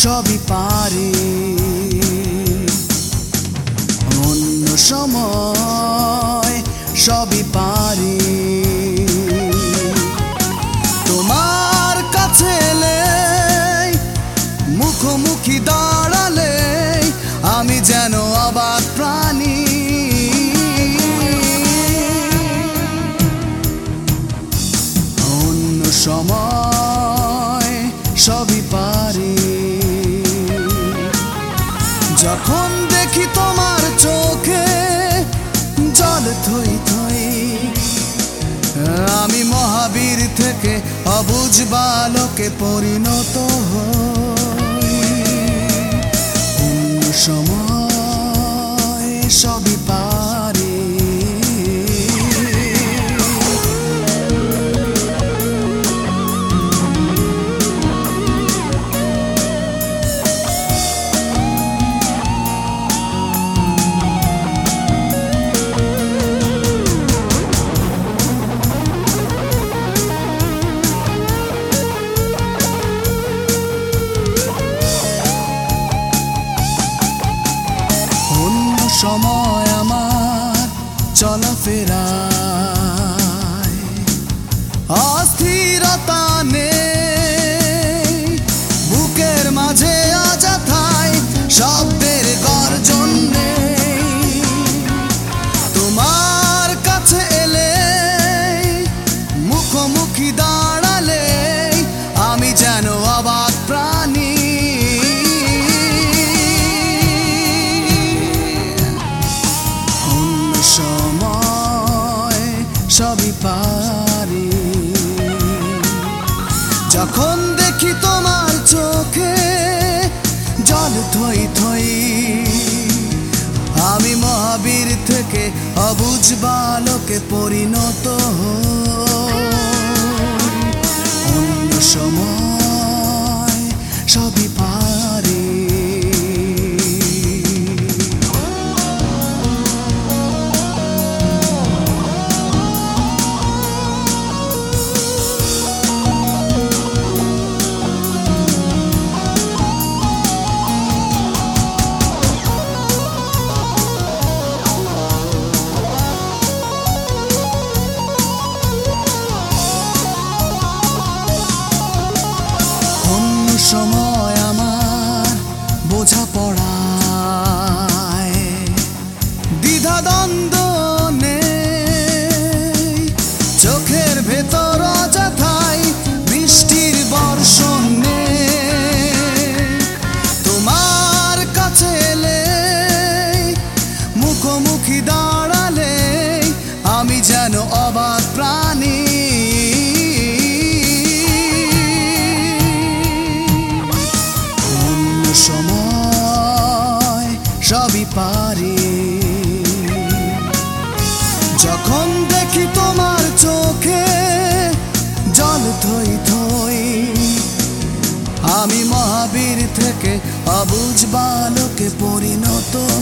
সবই পারি, অন্য সময় সবই পারি। তোমার কাছে এলে, মুখোমুখি দাঁড়ালে আমি যেন অবাক প্রাণী। অন্য সময় সবই পারি, যখন দেখি তোমার চোখে জল থই থই, আমি মহাবীর থেকে অবুঝ বালকে পরিণত হই। অন্য সময় সবই পারি। সময় আমার চলাফেরায় অস্থিরতা নেই, বুকের মাঝে অযথায় শব্দের গর্জন নেই। তোমার কাছে এলে, মুখোমুখি দাঁড়ালে আমি যেন অবাক প্রাণী। সময় সবই পারি, যখন দেখি তোমার চোখে জল থই থই, আমি মহাবীর থেকে অবুঝ বালকে পরিণত হই। অন্য সময় সবই পারি। সময় আমার বোঝাপড়ায় দ্বিধাদ্বন্দ্ব নেই, চোখের ভেতর অযথায় বৃষ্টির বর্ষণ নেই। তোমার কাছে এলে, মুখোমুখি দাঁড়ালে আমি যেন অবাক প্রাণী। সময় সবই পারি, যখন দেখি তোমার চোখে জল থই থই, আমি মহাবীর থেকে অবুঝ বালকে পরিণত